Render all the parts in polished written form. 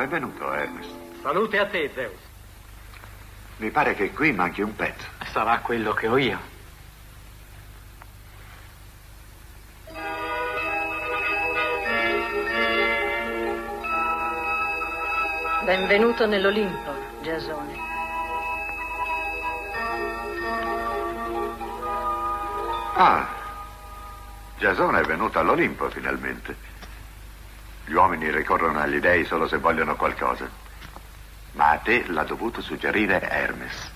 Benvenuto, Hermes. Salute a te, Zeus. Mi pare che qui manchi un pezzo. Sarà quello che ho io. Benvenuto nell'Olimpo, Giasone. Ah, Giasone è venuto all'Olimpo finalmente. Gli uomini ricorrono agli dei solo se vogliono qualcosa. Ma a te l'ha dovuto suggerire Hermes.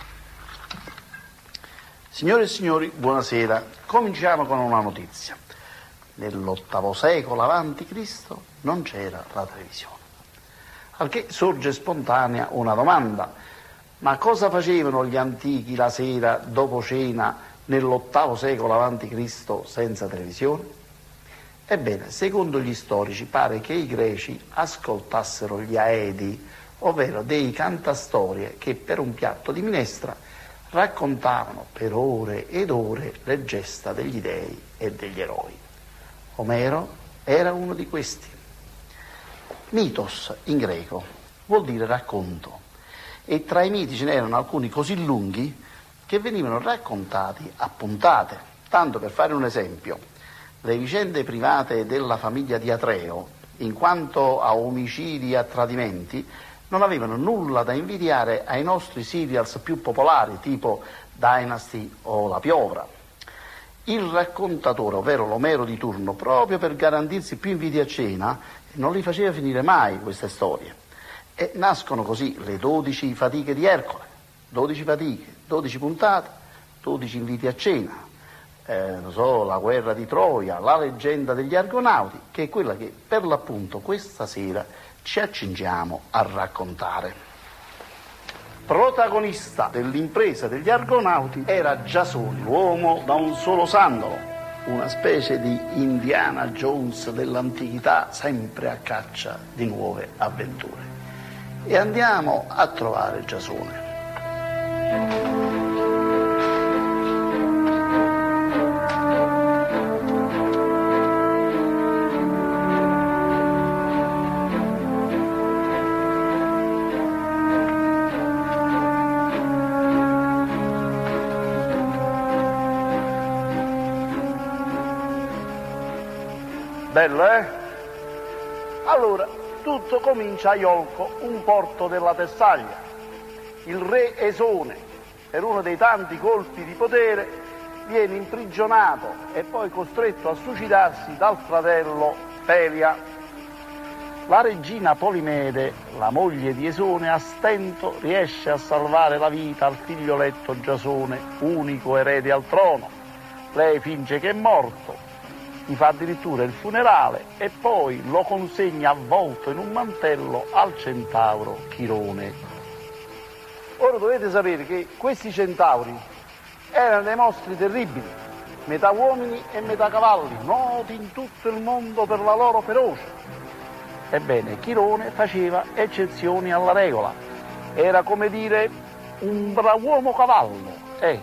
Signore e signori, buonasera. Cominciamo con una notizia. Nell'VIII secolo avanti Cristo non c'era la televisione. Al che sorge spontanea una domanda. Ma cosa facevano gli antichi la sera dopo cena nell'VIII secolo avanti Cristo senza televisione? Ebbene, secondo gli storici pare che i greci ascoltassero gli aedi, ovvero dei cantastorie che per un piatto di minestra raccontavano per ore ed ore le gesta degli dei e degli eroi. Omero era uno di questi. Mitos in greco vuol dire racconto, e tra i miti ce n'erano alcuni così lunghi che venivano raccontati a puntate. Tanto per fare un esempio, le vicende private della famiglia di Atreo, in quanto a omicidi e a tradimenti, non avevano nulla da invidiare ai nostri serials più popolari, tipo Dynasty o La Piovra. Il raccontatore, ovvero l'Omero di turno, proprio per garantirsi più inviti a cena, non li faceva finire mai queste storie. E nascono così le 12 fatiche di Ercole. 12 fatiche, 12 puntate, 12 inviti a cena. La guerra di Troia, la leggenda degli Argonauti, che è quella che per l'appunto questa sera ci accingiamo a raccontare. Protagonista dell'impresa degli Argonauti era Giasone, l'uomo da un solo sandalo, una specie di Indiana Jones dell'antichità, sempre a caccia di nuove avventure. E andiamo a trovare Giasone. Bello, eh? Allora, tutto comincia a Iolco, un porto della Tessaglia. Il re Esone, per uno dei tanti colpi di potere, viene imprigionato e poi costretto a suicidarsi dal fratello Pelia. La regina Polimede, la moglie di Esone, a stento riesce a salvare la vita al figlioletto Giasone, unico erede al trono. Lei finge che è morto, gli fa addirittura il funerale e poi lo consegna avvolto in un mantello al centauro Chirone. Ora dovete sapere che questi centauri erano dei mostri terribili, metà uomini e metà cavalli, noti in tutto il mondo per la loro ferocia. Ebbene, Chirone faceva eccezioni alla regola, era come dire un brav'uomo cavallo.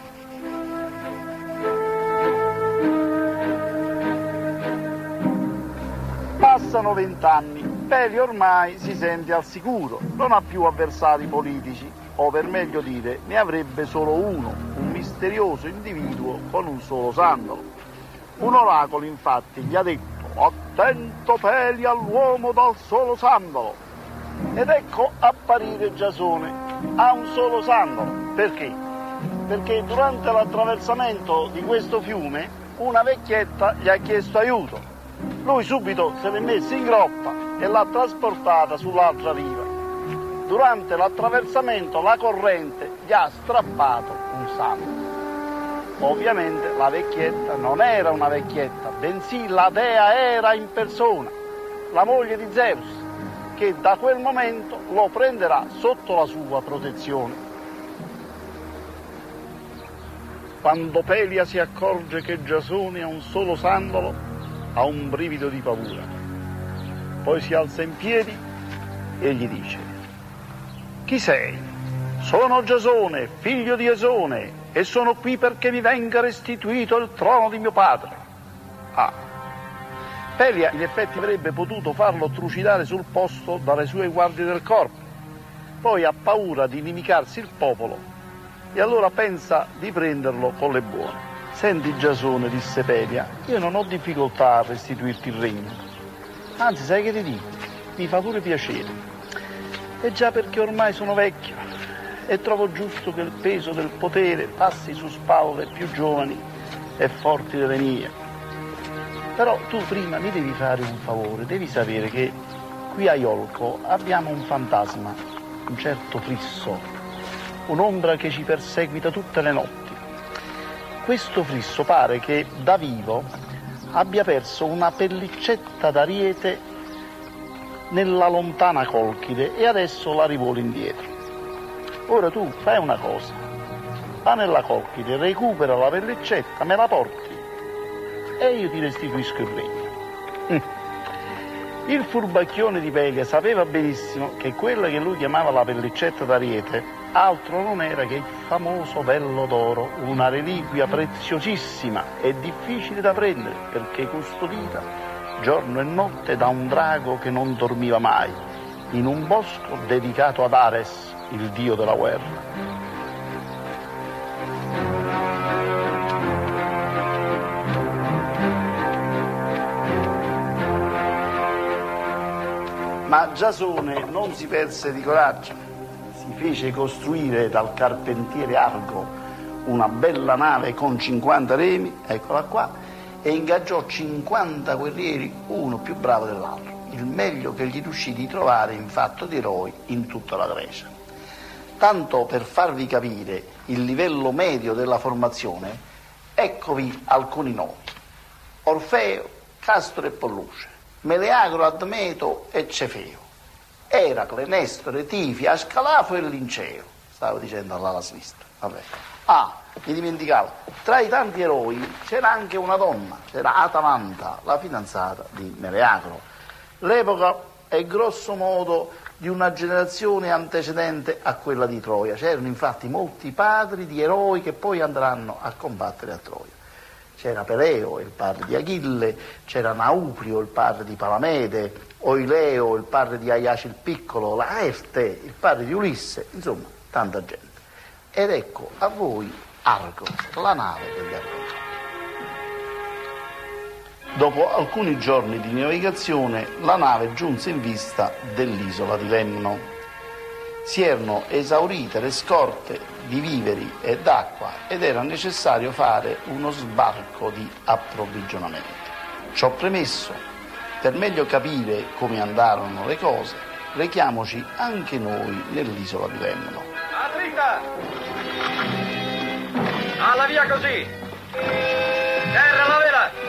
Passano 20 anni, Pelio ormai si sente al sicuro, non ha più avversari politici, o per meglio dire, ne avrebbe solo uno, un misterioso individuo con un solo sandalo. Un oracolo infatti gli ha detto: attento Pelio all'uomo dal solo sandalo. Ed ecco apparire Giasone, ha un solo sandalo. Perché? Perché durante l'attraversamento di questo fiume una vecchietta gli ha chiesto aiuto. Lui subito se l'è messa in groppa e l'ha trasportata sull'altra riva. Durante l'attraversamento la corrente gli ha strappato un sandalo. Ovviamente la vecchietta non era una vecchietta, bensì la dea Era in persona, la moglie di Zeus, che da quel momento lo prenderà sotto la sua protezione. Quando Pelia si accorge che Giasone ha un solo sandalo, ha un brivido di paura. Poi si alza in piedi e gli dice: chi sei? Sono Giasone, figlio di Esone, e sono qui perché mi venga restituito il trono di mio padre. Ah, Pelia in effetti avrebbe potuto farlo trucidare sul posto dalle sue guardie del corpo, poi ha paura di inimicarsi il popolo e allora pensa di prenderlo con le buone. Senti Giasone, disse Pelia, io non ho difficoltà a restituirti il regno, anzi sai che ti dico, mi fa pure piacere, e già perché ormai sono vecchio e trovo giusto che il peso del potere passi su spalle più giovani e forti delle mie. Però tu prima mi devi fare un favore, devi sapere che qui a Iolco abbiamo un fantasma, un certo Frisso, un'ombra che ci perseguita tutte le notti. Questo Frisso pare che da vivo abbia perso una pellicetta d'ariete nella lontana Colchide e adesso la rivuole indietro. Ora tu fai una cosa, va nella Colchide, recupera la pellicetta, me la porti e io ti restituisco il regno. Il furbacchione di Pelia sapeva benissimo che quella che lui chiamava la pellicetta d'ariete altro non era che il famoso vello d'oro, una reliquia preziosissima e difficile da prendere perché custodita giorno e notte da un drago che non dormiva mai in un bosco dedicato ad Ares, il dio della guerra. Ma Giasone non si perse di coraggio, si fece costruire dal carpentiere Argo una bella nave con 50 remi, eccola qua, e ingaggiò 50 guerrieri, uno più bravo dell'altro, il meglio che gli riuscì di trovare in fatto di eroi in tutta la Grecia. Tanto per farvi capire il livello medio della formazione, eccovi alcuni nomi: Orfeo, Castro e Polluce, Meleagro, Admeto e Cefeo, Eracle, Nestore, Tifi, Ascalafo e Linceo. Stavo dicendo all'ala sinistra. Vabbè. Ah, mi dimenticavo, tra i tanti eroi c'era anche una donna, c'era Atalanta, la fidanzata di Meleagro. L'epoca è grosso modo di una generazione antecedente a quella di Troia. C'erano infatti molti padri di eroi che poi andranno a combattere a Troia. C'era Peleo, il padre di Achille, c'era Nauprio, il padre di Palamede, Oileo, il padre di Aiace il Piccolo, Laerte, il padre di Ulisse, insomma, tanta gente. Ed ecco a voi Argo, la nave degli Argoni. Dopo alcuni giorni di navigazione, la nave giunse in vista dell'isola di Lemno. Si erano esaurite le scorte di viveri e d'acqua ed era necessario fare uno sbarco di approvvigionamento. Ciò premesso, per meglio capire come andarono le cose, rechiamoci anche noi nell'isola di Lemno. A dritta! Alla via così! Terra la vela!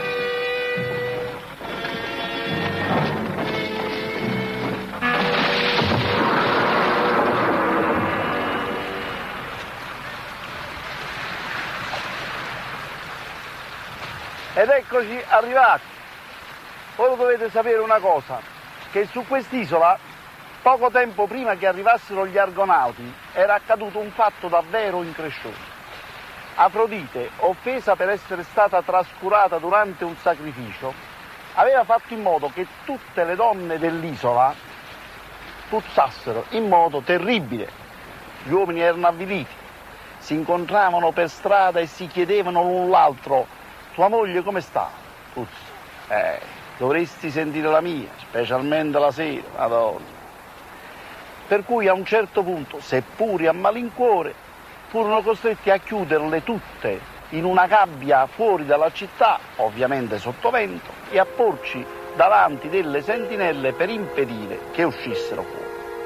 Ed eccoci arrivati. Voi dovete sapere una cosa, che su quest'isola, poco tempo prima che arrivassero gli Argonauti, era accaduto un fatto davvero increscioso. Afrodite, offesa per essere stata trascurata durante un sacrificio, aveva fatto in modo che tutte le donne dell'isola puzzassero in modo terribile. Gli uomini erano avviliti, si incontravano per strada e si chiedevano l'un l'altro: tua moglie come sta? Puzza. Dovresti sentire la mia, specialmente la sera, Madonna. Per cui a un certo punto, seppuri a malincuore, furono costretti a chiuderle tutte in una gabbia fuori dalla città, ovviamente sotto vento, e a porci davanti delle sentinelle per impedire che uscissero fuori.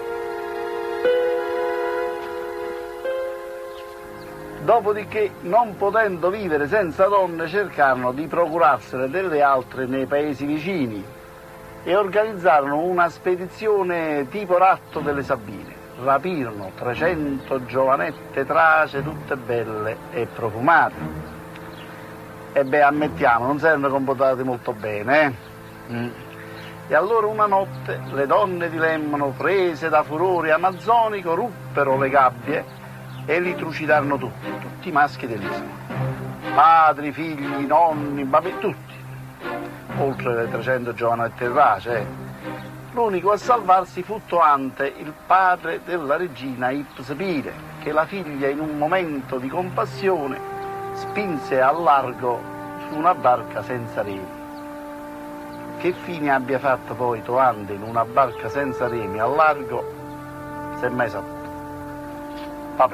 Dopodiché, non potendo vivere senza donne, cercarono di procurarsene delle altre nei paesi vicini e organizzarono una spedizione tipo Ratto delle Sabine. Rapirono 300 giovanette trace, tutte belle e profumate. E beh, ammettiamo, non si erano comportate molto bene, E allora una notte le donne di Lemno, prese da furore amazzonico, ruppero le gabbie e li trucidarono tutti i maschi dell'isola. Padri, figli, nonni, babbi, tutti. oltre le 300 giovanette race. L'unico a salvarsi fu Toante, il padre della regina Ipse Pile, che la figlia in un momento di compassione spinse al largo su una barca senza remi. Che fine abbia fatto poi Toante in una barca senza remi al largo, se mai saputo. Vabbè.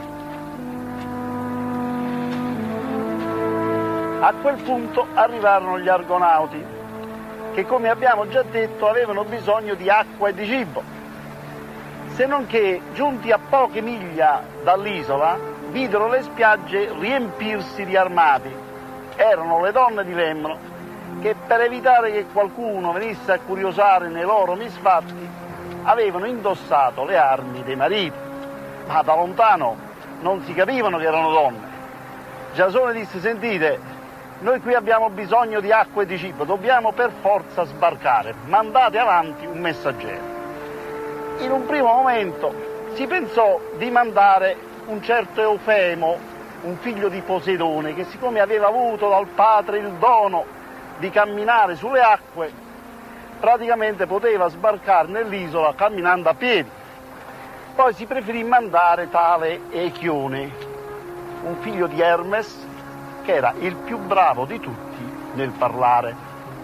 A quel punto arrivarono gli argonauti, che come abbiamo già detto avevano bisogno di acqua e di cibo, se non che, giunti a poche miglia dall'isola, videro le spiagge riempirsi di armati. Erano le donne di Lemno che, per evitare che qualcuno venisse a curiosare nei loro misfatti, avevano indossato le armi dei mariti, ma da lontano non si capivano che erano donne. Giasone disse: sentite, noi qui abbiamo bisogno di acqua e di cibo, dobbiamo per forza sbarcare, mandate avanti un messaggero. In un primo momento si pensò di mandare un certo Eufemo, un figlio di Poseidone, che siccome aveva avuto dal padre il dono di camminare sulle acque, praticamente poteva sbarcare nell'isola camminando a piedi. Poi si preferì mandare tale Echione, un figlio di Hermes, che era il più bravo di tutti nel parlare.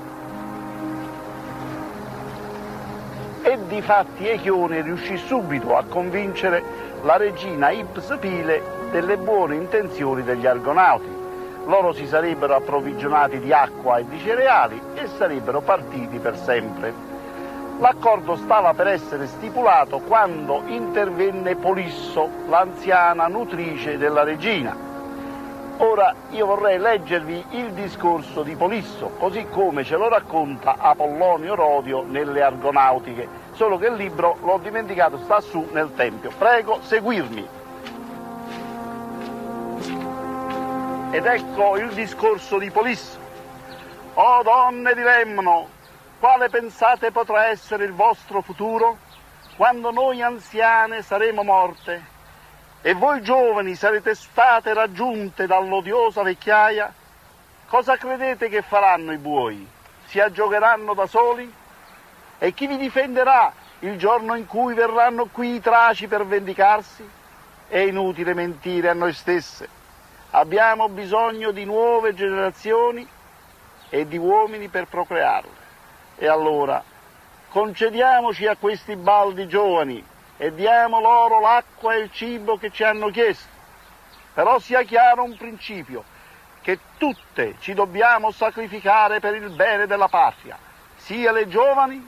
E difatti Echione riuscì subito a convincere la regina Ipse Pile delle buone intenzioni degli argonauti. Loro si sarebbero approvvigionati di acqua e di cereali e sarebbero partiti per sempre. L'accordo stava per essere stipulato quando intervenne Polisso, l'anziana nutrice della regina. Ora io vorrei leggervi il discorso di Polisso, così come ce lo racconta Apollonio Rodio nelle Argonautiche, solo che il libro, l'ho dimenticato, sta su nel Tempio. Prego, seguirmi. Ed ecco il discorso di Polisso. O donne di Lemno, quale pensate potrà essere il vostro futuro quando noi anziane saremo morte e voi giovani sarete state raggiunte dall'odiosa vecchiaia? Cosa credete che faranno i buoi? Si aggiogheranno da soli? E chi vi difenderà il giorno in cui verranno qui i Traci per vendicarsi? È inutile mentire a noi stesse. Abbiamo bisogno di nuove generazioni e di uomini per procrearle. E allora concediamoci a questi baldi giovani e diamo loro l'acqua e il cibo che ci hanno chiesto. Però sia chiaro un principio, che tutte ci dobbiamo sacrificare per il bene della patria, sia le giovani